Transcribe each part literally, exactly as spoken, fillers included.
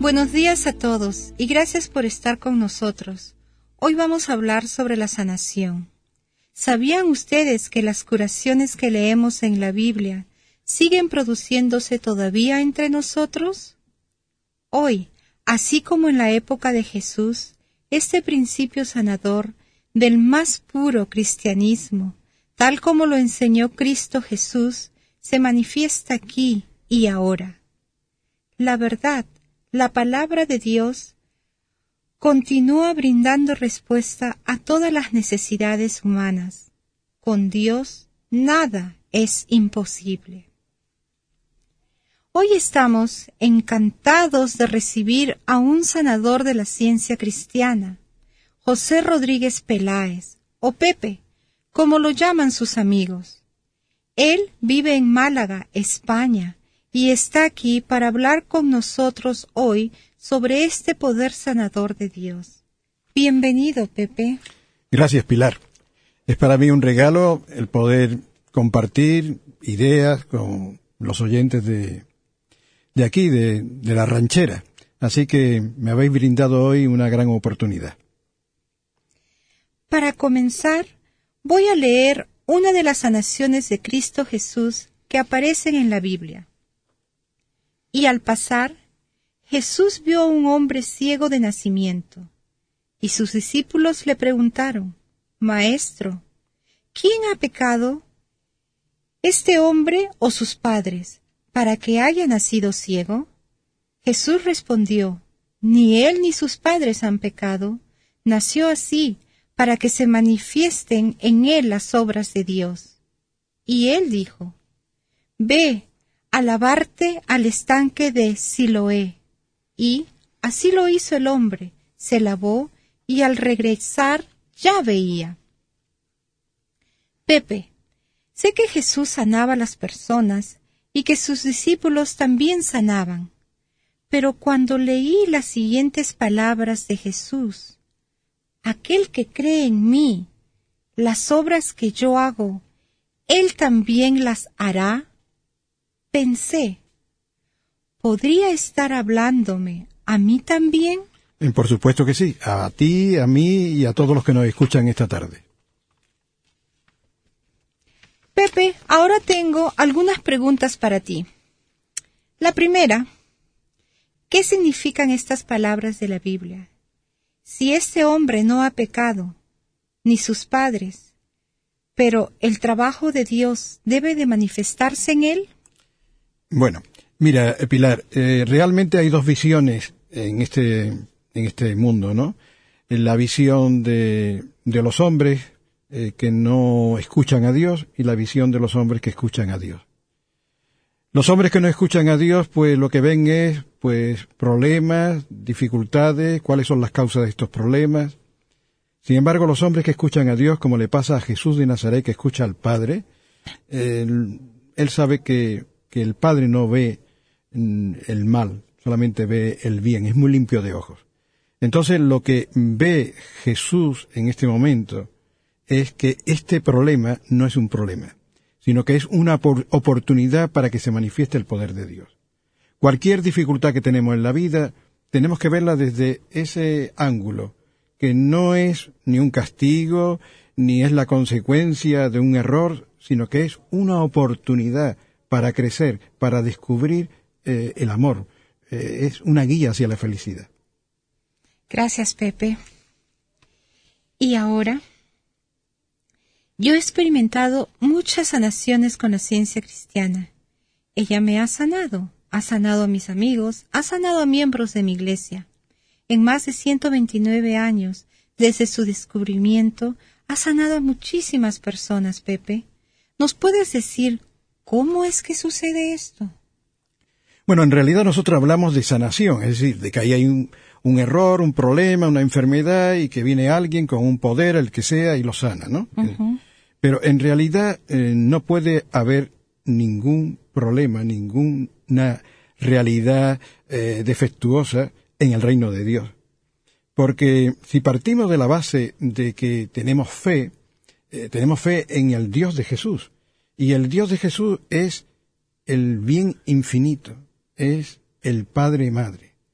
Buenos días a todos y gracias por estar con nosotros. Hoy vamos a hablar sobre la sanación. ¿Sabían ustedes que las curaciones que leemos en la Biblia siguen produciéndose todavía entre nosotros? Hoy, así como en la época de Jesús, este principio sanador del más puro cristianismo, tal como lo enseñó Cristo Jesús, se manifiesta aquí y ahora. La verdad, la palabra de Dios, continúa brindando respuesta a todas las necesidades humanas. Con Dios nada es imposible. Hoy estamos encantados de recibir a un sanador de la ciencia cristiana, José Rodríguez Peláez, o Pepe, como lo llaman sus amigos. Él vive en Málaga, España, y está aquí para hablar con nosotros hoy sobre este poder sanador de Dios. Bienvenido, Pepe. Gracias, Pilar. Es para mí un regalo el poder compartir ideas con los oyentes de, de aquí, de, de la ranchera. Así que me habéis brindado hoy una gran oportunidad. Para comenzar, voy a leer una de las sanaciones de Cristo Jesús que aparecen en la Biblia. Y al pasar, Jesús vio a un hombre ciego de nacimiento, y sus discípulos le preguntaron: Maestro, ¿quién ha pecado, este hombre o sus padres, para que haya nacido ciego? Jesús respondió: Ni él ni sus padres han pecado, nació así, para que se manifiesten en él las obras de Dios. Y él dijo: Ve a lavarte al estanque de Siloé. Y así lo hizo el hombre, se lavó y al regresar ya veía. Pepe, sé que Jesús sanaba a las personas y que sus discípulos también sanaban, pero cuando leí las siguientes palabras de Jesús: aquel que cree en mí, las obras que yo hago, él también las hará, pensé, ¿podría estar hablándome a mí también? Por supuesto que sí, a ti, a mí y a todos los que nos escuchan esta tarde. Pepe, ahora tengo algunas preguntas para ti. La primera, ¿qué significan estas palabras de la Biblia? Si este hombre no ha pecado, ni sus padres, pero el trabajo de Dios debe de manifestarse en él. Bueno, mira, Pilar, eh, realmente hay dos visiones en este, en este mundo, ¿no? La visión de, de los hombres eh, que no escuchan a Dios y la visión de los hombres que escuchan a Dios. Los hombres que no escuchan a Dios, pues lo que ven es, pues, problemas, dificultades, cuáles son las causas de estos problemas. Sin embargo, los hombres que escuchan a Dios, como le pasa a Jesús de Nazaret, que escucha al Padre, él, él sabe que que el Padre no ve el mal, solamente ve el bien, es muy limpio de ojos. Entonces lo que ve Jesús en este momento es que este problema no es un problema, sino que es una oportunidad para que se manifieste el poder de Dios. Cualquier dificultad que tenemos en la vida, tenemos que verla desde ese ángulo, que no es ni un castigo, ni es la consecuencia de un error, sino que es una oportunidad para crecer, para descubrir eh, el amor. Eh, es una guía hacia la felicidad. Gracias, Pepe. Y ahora, yo he experimentado muchas sanaciones con la ciencia cristiana. Ella me ha sanado, ha sanado a mis amigos, ha sanado a miembros de mi iglesia. En más de ciento veintinueve años, desde su descubrimiento, ha sanado a muchísimas personas, Pepe. ¿Nos puedes decir cómo es que sucede esto? Bueno, en realidad nosotros hablamos de sanación, es decir, de que ahí hay un, un error, un problema, una enfermedad y que viene alguien con un poder, el que sea, y lo sana, ¿no? Uh-huh. Pero en realidad eh, no puede haber ningún problema, ninguna realidad eh, defectuosa en el reino de Dios. Porque si partimos de la base de que tenemos fe, eh, tenemos fe en el Dios de Jesús. Y el Dios de Jesús es el bien infinito, es el Padre y Madre.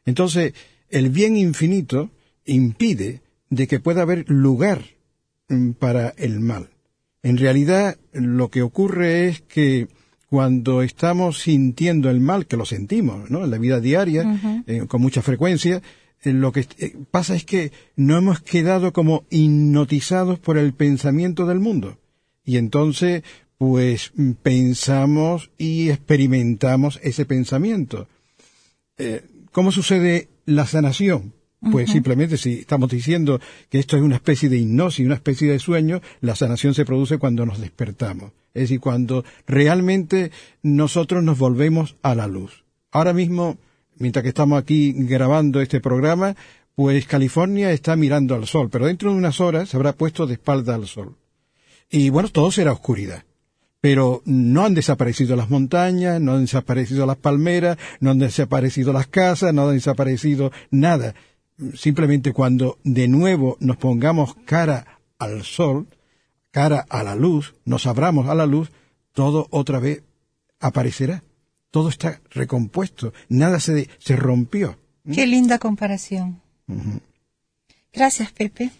Entonces, el bien infinito impide de que pueda haber lugar para el mal. En realidad, lo que ocurre es que cuando estamos sintiendo el mal, que lo sentimos, ¿no?, en la vida diaria, uh-huh. eh, con mucha frecuencia, eh, lo que eh, pasa es que no hemos quedado como hipnotizados por el pensamiento del mundo. Y entonces, pues, pensamos y experimentamos ese pensamiento. Eh, ¿Cómo sucede la sanación? Pues uh-huh. simplemente si estamos diciendo que esto es una especie de hipnosis, una especie de sueño, la sanación se produce cuando nos despertamos. Es decir, cuando realmente nosotros nos volvemos a la luz. Ahora mismo, mientras que estamos aquí grabando este programa, pues California está mirando al sol, pero dentro de unas horas se habrá puesto de espalda al sol. Y bueno, todo será oscuridad. Pero no han desaparecido las montañas, no han desaparecido las palmeras, no han desaparecido las casas, no han desaparecido nada. Simplemente cuando de nuevo nos pongamos cara al sol, cara a la luz, nos abramos a la luz, todo otra vez aparecerá. Todo está recompuesto, nada se, se rompió. Qué linda comparación. Uh-huh. Gracias, Pepe.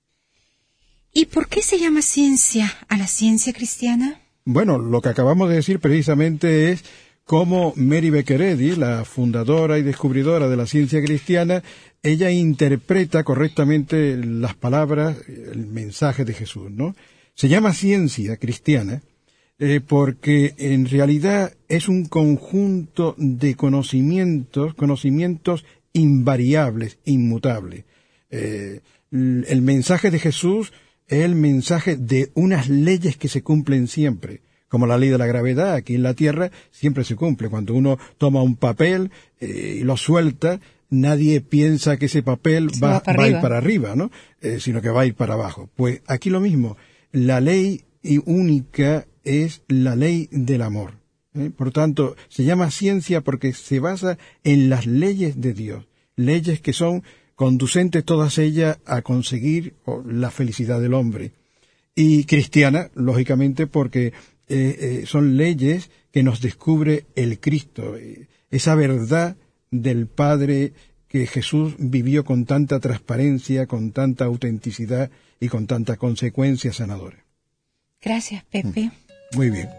¿Y por qué se llama ciencia a la ciencia cristiana? Bueno, lo que acabamos de decir precisamente es cómo Mary Baker Eddy, la fundadora y descubridora de la ciencia cristiana, ella interpreta correctamente las palabras, el mensaje de Jesús, ¿no? Se llama ciencia cristiana eh, porque en realidad es un conjunto de conocimientos, conocimientos invariables, inmutables. Eh, el mensaje de Jesús es el mensaje de unas leyes que se cumplen siempre, como la ley de la gravedad. Aquí en la Tierra siempre se cumple. Cuando uno toma un papel eh, y lo suelta, nadie piensa que ese papel va, va, va a ir para arriba, ¿no? Eh, sino que va a ir para abajo. Pues aquí lo mismo. La ley única es la ley del amor. ¿eh? Por tanto, se llama ciencia porque se basa en las leyes de Dios. Leyes que son conducentes todas ellas a conseguir la felicidad del hombre. Y cristiana, lógicamente, porque eh, eh, son leyes que nos descubre el Cristo, eh, esa verdad del Padre que Jesús vivió con tanta transparencia, con tanta autenticidad y con tanta consecuencia sanadora. Gracias, Pepe. Muy bien.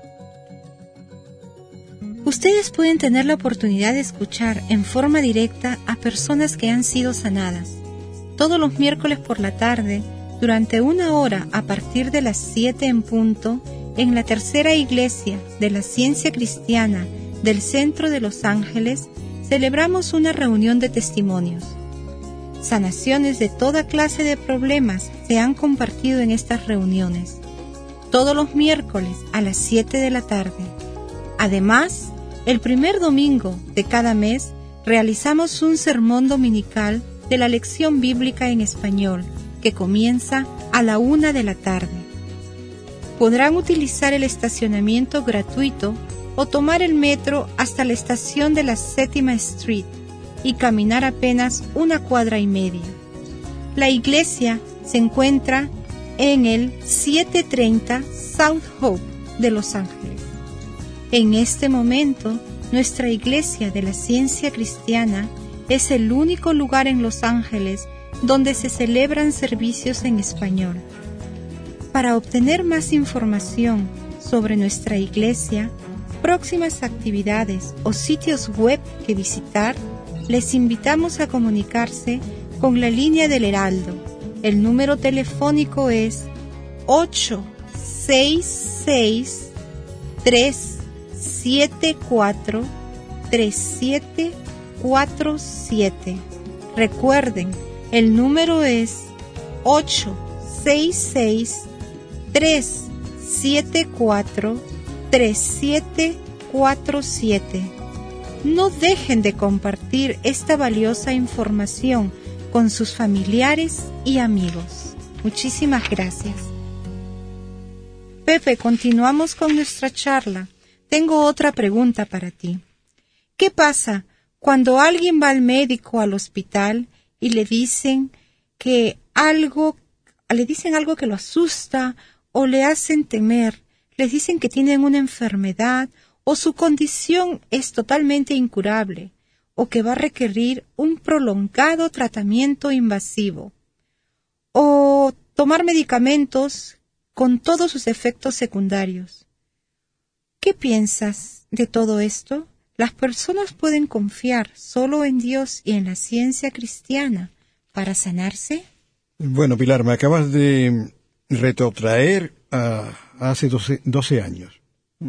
Ustedes pueden tener la oportunidad de escuchar en forma directa a personas que han sido sanadas. Todos los miércoles por la tarde, durante una hora a partir de las siete en punto, en la tercera iglesia de la Ciencia Cristiana del Centro de Los Ángeles, celebramos una reunión de testimonios. Sanaciones de toda clase de problemas se han compartido en estas reuniones, todos los miércoles a las siete de la tarde. Además, el primer domingo de cada mes realizamos un sermón dominical de la lección bíblica en español que comienza a la una de la tarde. Podrán utilizar el estacionamiento gratuito o tomar el metro hasta la estación de la Séptima Street y caminar apenas una cuadra y media. La iglesia se encuentra en el setecientos treinta South Hope de Los Ángeles. En este momento, nuestra iglesia de la Ciencia Cristiana es el único lugar en Los Ángeles donde se celebran servicios en español. Para obtener más información sobre nuestra iglesia, próximas actividades o sitios web que visitar, les invitamos a comunicarse con la línea del Heraldo. El número telefónico es ocho seis seis, tres siete cuatro, tres siete cuatro siete. Recuerden, el número es ocho seis seis, tres siete cuatro, tres siete cuatro siete. No dejen de compartir esta valiosa información con sus familiares y amigos. Muchísimas gracias. Pepe, continuamos con nuestra charla. Tengo otra pregunta para ti. ¿Qué pasa cuando alguien va al médico o al hospital y le dicen que algo, le dicen algo que lo asusta o le hacen temer? Les dicen que tienen una enfermedad o su condición es totalmente incurable, o que va a requerir un prolongado tratamiento invasivo, o tomar medicamentos con todos sus efectos secundarios. ¿Qué piensas de todo esto? Las personas pueden confiar solo en Dios y en la ciencia cristiana para sanarse. Bueno, Pilar, me acabas de retrotraer a, a hace doce, doce años.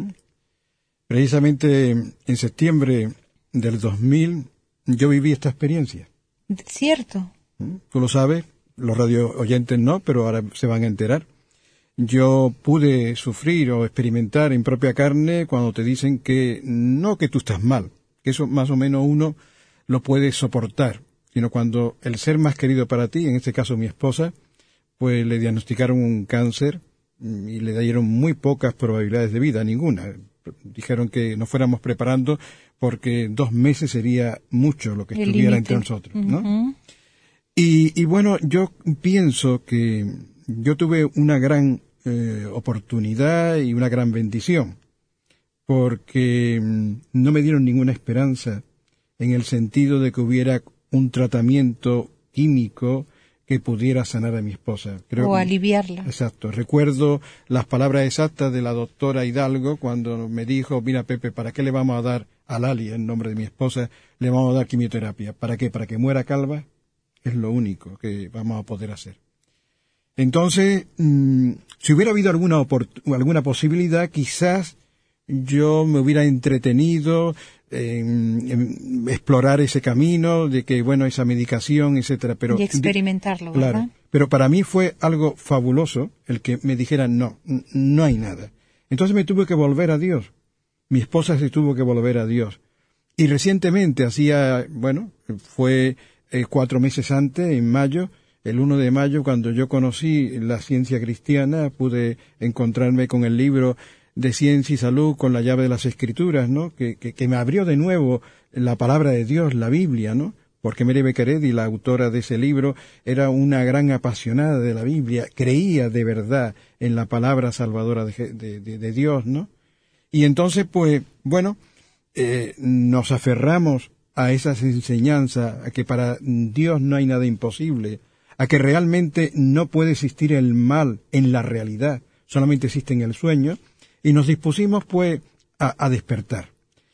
Precisamente en septiembre del dos mil yo viví esta experiencia. Cierto. Tú lo sabes, los radio oyentes no, pero ahora se van a enterar. Yo pude sufrir o experimentar en propia carne cuando te dicen que no que tú estás mal, que eso más o menos uno lo puede soportar, sino cuando el ser más querido para ti, en este caso mi esposa, pues le diagnosticaron un cáncer y le dieron muy pocas probabilidades de vida, ninguna. Dijeron que nos fuéramos preparando porque dos meses sería mucho lo que El estuviera límite. entre nosotros, ¿no? Uh-huh. Y, y bueno, yo pienso que yo tuve una gran eh, oportunidad y una gran bendición, porque mm, no me dieron ninguna esperanza en el sentido de que hubiera un tratamiento químico que pudiera sanar a mi esposa. Creo, O aliviarla. Exacto. Recuerdo las palabras exactas de la doctora Hidalgo cuando me dijo, mira Pepe, ¿para qué le vamos a dar a Lali, en nombre de mi esposa, le vamos a dar quimioterapia? ¿Para qué? ¿Para que muera calva? Es lo único que vamos a poder hacer. Entonces, mmm, si hubiera habido alguna oport- alguna posibilidad, quizás yo me hubiera entretenido en, en explorar ese camino de que, bueno, esa medicación, etcétera. Pero Y experimentarlo, ¿verdad? Claro, pero para mí fue algo fabuloso el que me dijeran, no, n- no hay nada. Entonces me tuve que volver a Dios. Mi esposa se tuvo que volver a Dios. Y recientemente, hacía, bueno, fue eh, cuatro meses antes, en mayo, el uno de mayo, cuando yo conocí la ciencia cristiana, pude encontrarme con el libro de Ciencia y Salud con la llave de las Escrituras, ¿no? Que, que, que me abrió de nuevo la palabra de Dios, la Biblia, ¿no? Porque Mary Becqueredi, la autora de ese libro, era una gran apasionada de la Biblia, creía de verdad en la palabra salvadora de, de, de, de Dios, ¿no? Y entonces, pues, bueno, eh, nos aferramos a esas enseñanzas, a que para Dios no hay nada imposible, a que realmente no puede existir el mal en la realidad, solamente existe en el sueño, y nos dispusimos, pues, a, a despertar.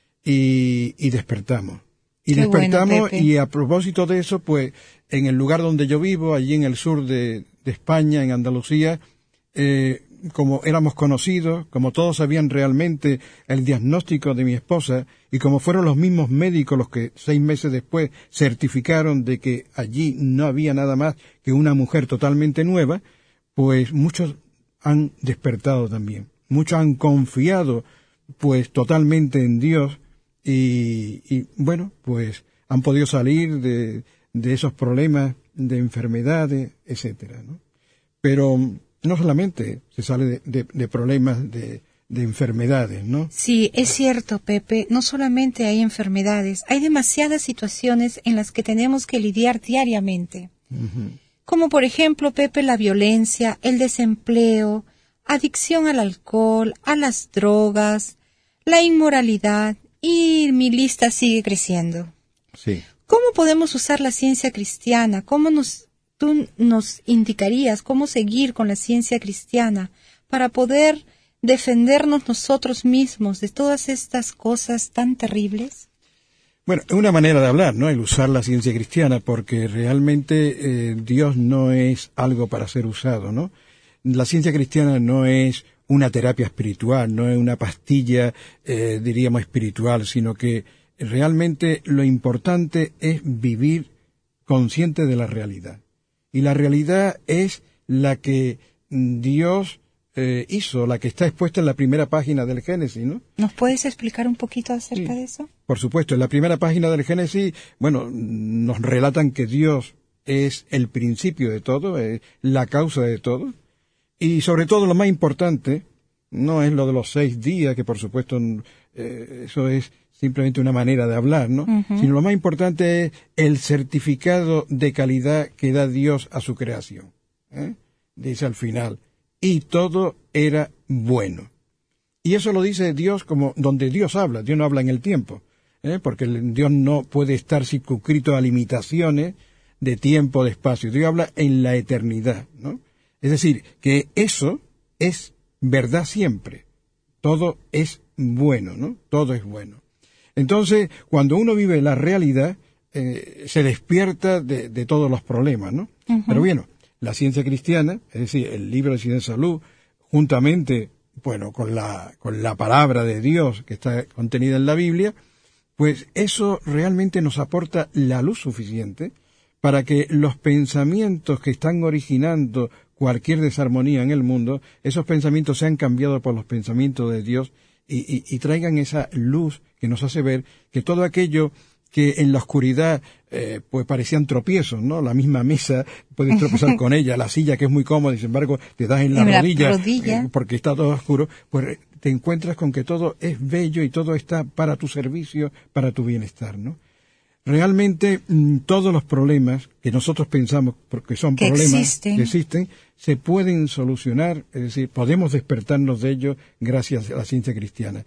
Y, y despertamos. Y Qué despertamos, bueno, Pepe. y a propósito de eso, pues, en el lugar donde yo vivo, allí en el sur de, de España, en Andalucía, eh, como éramos conocidos, como todos sabían realmente el diagnóstico de mi esposa, y como fueron los mismos médicos los que seis meses después certificaron de que allí no había nada más que una mujer totalmente nueva, pues muchos han despertado también. Muchos han confiado, pues, totalmente en Dios, y, y bueno, pues, han podido salir de, de esos problemas, de enfermedades, etcétera, ¿no? Pero no solamente se sale de, de, de problemas de, de enfermedades, ¿no? Sí, es cierto, Pepe, no solamente hay enfermedades, hay demasiadas situaciones en las que tenemos que lidiar diariamente. Uh-huh. Como por ejemplo, Pepe, la violencia, el desempleo, adicción al alcohol, a las drogas, la inmoralidad, y mi lista sigue creciendo. Sí. ¿Cómo podemos usar la ciencia cristiana? ¿Cómo nos, tú nos indicarías cómo seguir con la ciencia cristiana para poder defendernos nosotros mismos de todas estas cosas tan terribles? Bueno, es una manera de hablar, ¿no? El usar la ciencia cristiana, porque realmente eh, Dios no es algo para ser usado, ¿no? La ciencia cristiana no es una terapia espiritual, no es una pastilla, eh, diríamos, espiritual, sino que realmente lo importante es vivir consciente de la realidad. Y la realidad es la que Dios eh, hizo, la que está expuesta en la primera página del Génesis, ¿no? ¿Nos puedes explicar un poquito acerca Sí. de eso? Por supuesto, en la primera página del Génesis, bueno, nos relatan que Dios es el principio de todo, es la causa de todo. Y sobre todo lo más importante, no es lo de los seis días, que por supuesto eh, eso es simplemente una manera de hablar, ¿no? Uh-huh. Sino lo más importante es el certificado de calidad que da Dios a su creación. ¿eh? Dice al final, y todo era bueno. Y eso lo dice Dios como donde Dios habla, Dios no habla en el tiempo. ¿eh? Porque el Dios no puede estar circunscrito a limitaciones de tiempo, de espacio. Dios habla en la eternidad, ¿no? Es decir, que eso es verdad siempre. Todo es bueno, ¿no? Todo es bueno. Entonces, cuando uno vive la realidad, eh, se despierta de, de todos los problemas, ¿no? Uh-huh. Pero bueno, la ciencia cristiana, es decir, el libro de Ciencia y Salud, juntamente, bueno, con la, con la palabra de Dios que está contenida en la Biblia, pues eso realmente nos aporta la luz suficiente para que los pensamientos que están originando cualquier desarmonía en el mundo, esos pensamientos sean cambiados por los pensamientos de Dios y, y, y traigan esa luz que nos hace ver que todo aquello que en la oscuridad eh, pues parecían tropiezos, ¿no? La misma mesa, puedes tropezar con ella, la silla que es muy cómoda y sin embargo te das en la, en la rodilla, rodilla. Eh, porque está todo oscuro, pues te encuentras con que todo es bello y todo está para tu servicio, para tu bienestar, ¿no? Realmente mmm, todos los problemas que nosotros pensamos porque son que problemas existen. que existen, se pueden solucionar, es decir, podemos despertarnos de ellos gracias a la ciencia cristiana.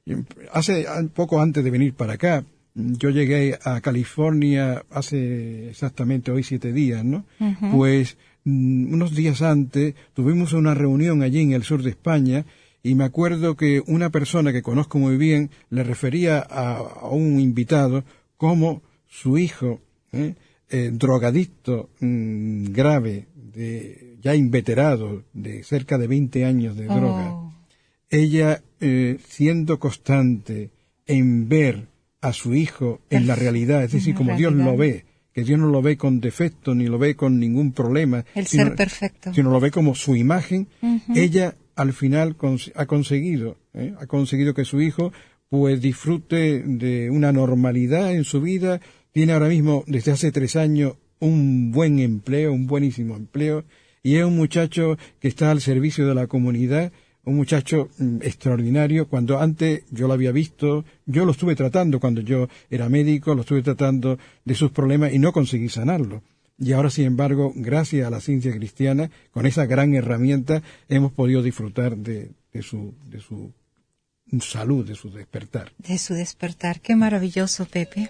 Hace poco antes de venir para acá, yo llegué a California hace exactamente hoy siete días, ¿no? Uh-huh. Pues mmm, unos días antes tuvimos una reunión allí en el sur de España y me acuerdo que una persona que conozco muy bien le refería a, a un invitado como su hijo, eh, eh, drogadicto mmm, grave, de, ya inveterado, de cerca de veinte años de droga, oh. ella eh, siendo constante en ver a su hijo en la realidad, es decir, como realidad. Dios lo ve, que Dios no lo ve con defecto, ni lo ve con ningún problema. El sino, ser perfecto. Sino lo ve como su imagen. Uh-huh. Ella al final cons- ha conseguido, ¿eh? ha conseguido que su hijo pues disfrute de una normalidad en su vida. Tiene ahora mismo, desde hace tres años, un buen empleo, un buenísimo empleo, y es un muchacho que está al servicio de la comunidad, un muchacho mm, extraordinario. Cuando antes yo lo había visto, yo lo estuve tratando cuando yo era médico, lo estuve tratando de sus problemas y no conseguí sanarlo. Y ahora, sin embargo, gracias a la ciencia cristiana, con esa gran herramienta, hemos podido disfrutar de, de su, de su salud, de su despertar. De su despertar. Qué maravilloso, Pepe.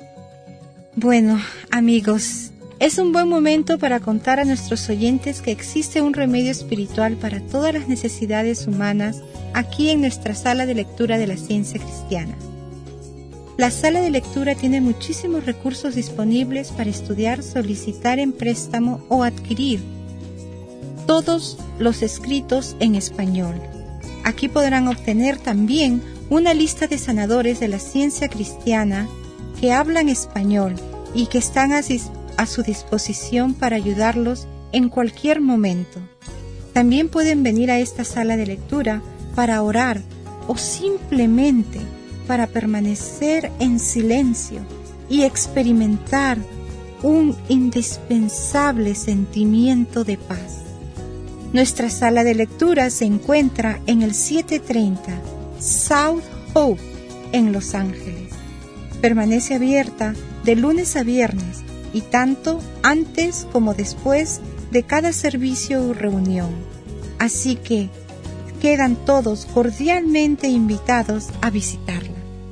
Bueno, amigos, es un buen momento para contar a nuestros oyentes que existe un remedio espiritual para todas las necesidades humanas aquí en nuestra sala de lectura de la ciencia cristiana. La sala de lectura tiene muchísimos recursos disponibles para estudiar, solicitar en préstamo o adquirir todos los escritos en español. Aquí podrán obtener también una lista de sanadores de la ciencia cristiana que hablan español y que están a, a su disposición para ayudarlos en cualquier momento. También pueden venir a esta sala de lectura para orar o simplemente para permanecer en silencio y experimentar un indispensable sentimiento de paz. Nuestra sala de lectura se encuentra en el setecientos treinta South Hope en Los Ángeles. Permanece abierta de lunes a viernes y tanto antes como después de cada servicio o reunión. Así que quedan todos cordialmente invitados a visitarla.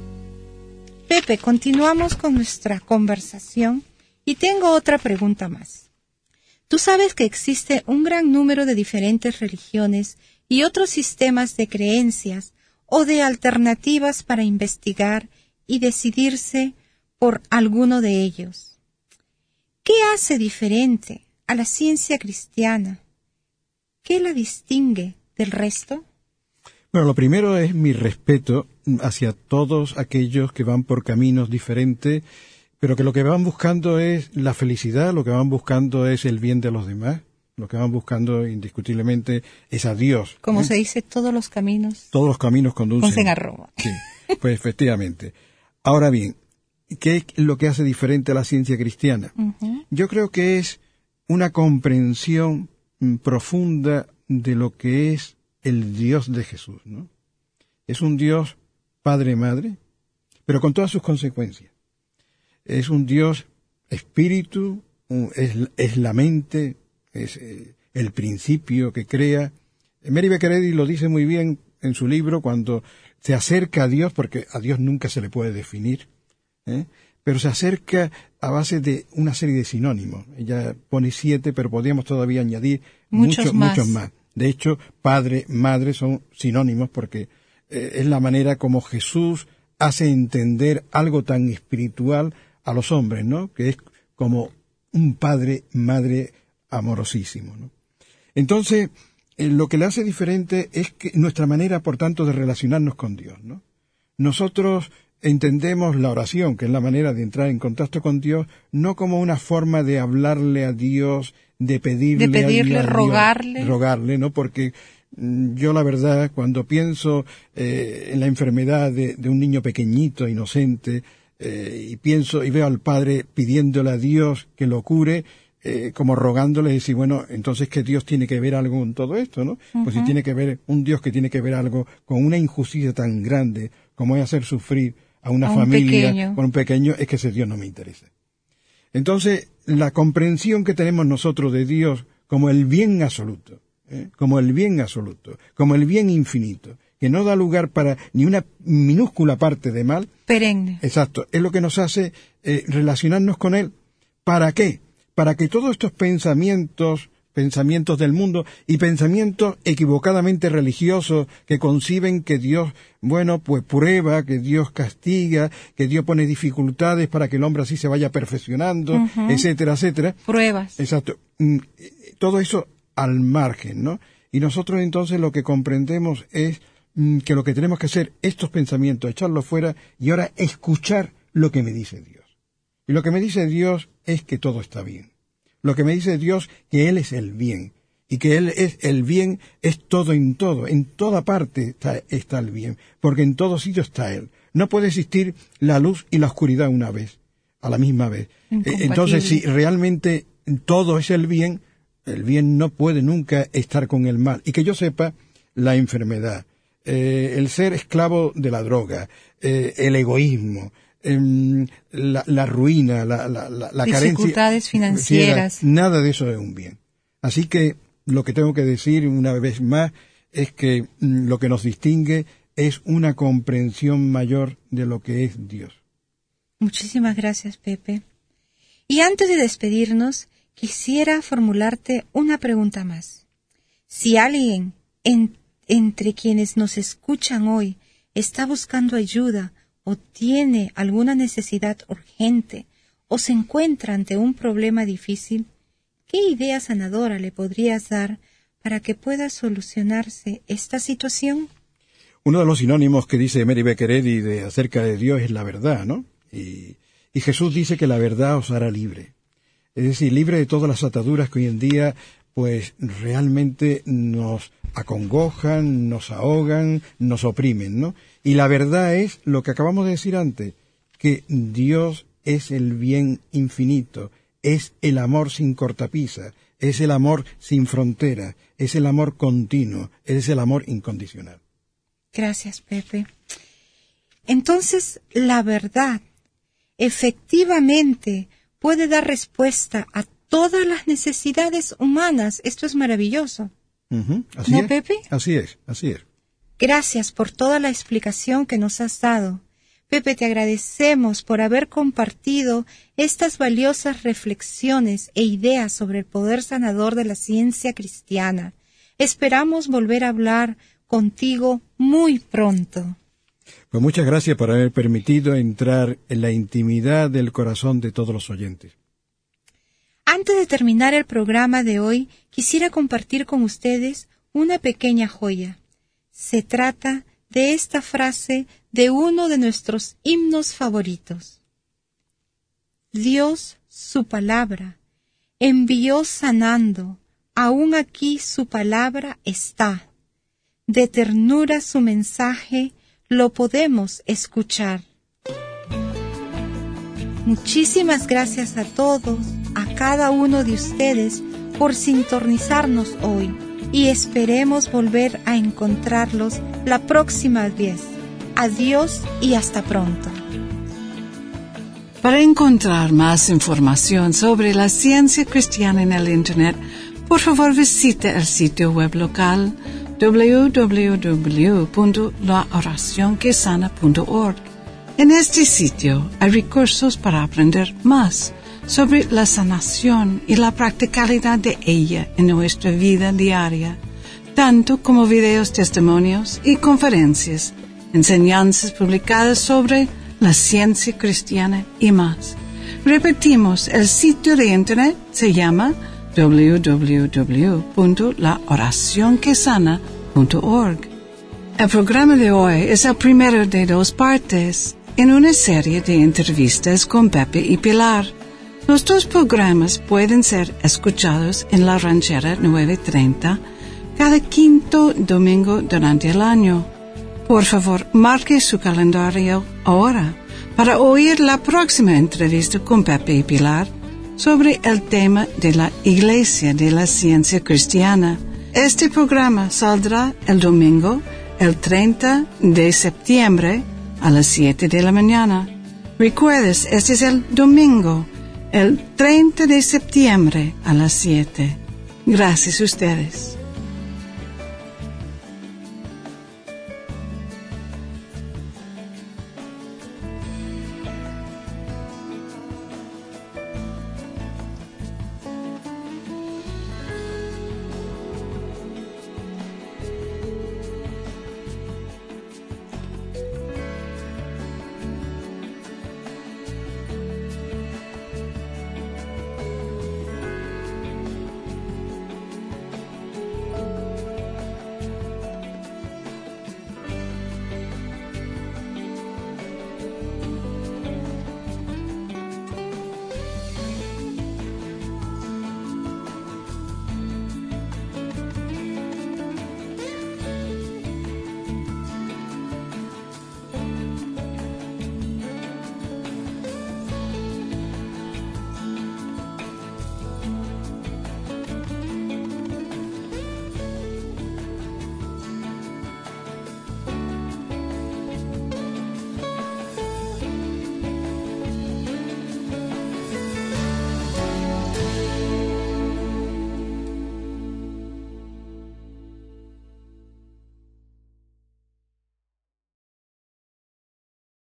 Pepe, continuamos con nuestra conversación y tengo otra pregunta más. Tú sabes que existe un gran número de diferentes religiones y otros sistemas de creencias o de alternativas para investigar y decidirse por alguno de ellos. ¿Qué hace diferente a la ciencia cristiana? ¿Qué la distingue del resto? Bueno, lo primero es mi respeto hacia todos aquellos que van por caminos diferentes, pero que lo que van buscando es la felicidad, lo que van buscando es el bien de los demás, lo que van buscando indiscutiblemente es a Dios. Como ¿eh? se dice, todos los caminos... Todos los caminos conducen a Roma. Sí, pues efectivamente. Ahora bien, ¿qué es lo que hace diferente a la ciencia cristiana? Uh-huh. Yo creo que es una comprensión profunda de lo que es el Dios de Jesús, ¿no? Es un Dios Padre-Madre, pero con todas sus consecuencias. Es un Dios espíritu, es, es la mente, es eh, el principio que crea. Mary Baker Eddy lo dice muy bien en su libro cuando se acerca a Dios, porque a Dios nunca se le puede definir. ¿eh? Pero se acerca a base de una serie de sinónimos. Ella pone siete, pero podríamos todavía añadir muchos, muchos más. muchos más. De hecho, padre, madre son sinónimos porque eh, es la manera como Jesús hace entender algo tan espiritual a los hombres, ¿no? Que es como un padre, madre amorosísimo, ¿no? Entonces, eh, lo que le hace diferente es que nuestra manera, por tanto, de relacionarnos con Dios, ¿no? Nosotros entendemos la oración, que es la manera de entrar en contacto con Dios, no como una forma de hablarle a Dios, de pedirle, de pedirle, a Dios, rogarle, rogarle, ¿no? Porque mm, yo la verdad, cuando pienso eh, en la enfermedad de, de un niño pequeñito, inocente, eh, y pienso y veo al Padre pidiéndole a Dios que lo cure, eh, como rogándole, y decir, bueno, entonces que Dios tiene que ver algo con todo esto, ¿no? Uh-huh. Pues si tiene que ver, un Dios que tiene que ver algo con una injusticia tan grande como es hacer sufrir a una a familia, un con un pequeño, es que ese Dios no me interesa. Entonces, la comprensión que tenemos nosotros de Dios como el bien absoluto, ¿eh? como el bien absoluto, como el bien infinito, que no da lugar para ni una minúscula parte de mal. Perenne. Exacto, es lo que nos hace eh, relacionarnos con Él. ¿Para qué? Para que todos estos pensamientos, pensamientos del mundo y pensamientos equivocadamente religiosos que conciben que Dios, bueno, pues prueba, que Dios castiga, que Dios pone dificultades para que el hombre así se vaya perfeccionando, uh-huh. etcétera, etcétera. Pruebas. Exacto. Todo eso al margen, ¿no? Y nosotros entonces lo que comprendemos es mm, que lo que tenemos que hacer, estos pensamientos, echarlos fuera y ahora escuchar lo que me dice Dios. Y lo que me dice Dios es que todo está bien. Lo que me dice Dios, que Él es el bien. Y que Él es el bien, es todo en todo. En toda parte está, está el bien. Porque en todo sitio está Él. No puede existir la luz y la oscuridad una vez, a la misma vez. Entonces, si realmente todo es el bien, el bien no puede nunca estar con el mal. Y que yo sepa, la enfermedad, eh, el ser esclavo de la droga, eh, el egoísmo, La, la ruina, la, la, la, la dificultades carencia financieras. Nada de eso es un bien. Así que lo que tengo que decir una vez más es que mm, lo que nos distingue es una comprensión mayor de lo que es Dios. Muchísimas gracias, Pepe. Y antes de despedirnos, quisiera formularte una pregunta más. Si alguien en, entre quienes nos escuchan hoy está buscando ayuda o tiene alguna necesidad urgente, o se encuentra ante un problema difícil, ¿qué idea sanadora le podrías dar para que pueda solucionarse esta situación? Uno de los sinónimos que dice Mary Baker Eddy de acerca de Dios es la verdad, ¿no? Y, y Jesús dice que la verdad os hará libre. Es decir, libre de todas las ataduras que hoy en día, pues, realmente nos acongojan, nos ahogan, nos oprimen, ¿no? Y la verdad es lo que acabamos de decir antes, que Dios es el bien infinito, es el amor sin cortapisa, es el amor sin frontera, es el amor continuo, es el amor incondicional. Gracias, Pepe. Entonces, la verdad efectivamente puede dar respuesta a todas las necesidades humanas. Esto es maravilloso. Uh-huh. Así ¿No, es. Pepe? Así es, así es. Gracias por toda la explicación que nos has dado. Pepe, te agradecemos por haber compartido estas valiosas reflexiones e ideas sobre el poder sanador de la ciencia cristiana. Esperamos volver a hablar contigo muy pronto. Pues muchas gracias por haber permitido entrar en la intimidad del corazón de todos los oyentes. Antes de terminar el programa de hoy, quisiera compartir con ustedes una pequeña joya. Se trata de esta frase de uno de nuestros himnos favoritos. Dios, su palabra, envió sanando, aún aquí su palabra está. De ternura su mensaje lo podemos escuchar. Muchísimas gracias a todos, a cada uno de ustedes, por sintonizarnos hoy. Y esperemos volver a encontrarlos la próxima vez. Adiós y hasta pronto. Para encontrar más información sobre la ciencia cristiana en el Internet, por favor visite el sitio web local doble u doble u doble u punto la oración que sana punto org. En este sitio hay recursos para aprender más sobre la sanación y la practicalidad de ella en nuestra vida diaria, tanto como videos, testimonios y conferencias, enseñanzas publicadas sobre la ciencia cristiana y más. Repetimos, el sitio de internet se llama doble u doble u doble u punto la oración que sana punto org. El programa de hoy es el primero de dos partes en una serie de entrevistas con Pepe y Pilar. Los dos programas pueden ser escuchados en la ranchera nueve treinta cada quinto domingo durante el año. Por favor, marque su calendario ahora para oír la próxima entrevista con Pepe y Pilar sobre el tema de la Iglesia de la Ciencia Cristiana. Este programa saldrá el domingo, el treinta de septiembre, a las siete de la mañana. Recuerdes, este es el domingo, el treinta de septiembre, a las siete. Gracias a ustedes.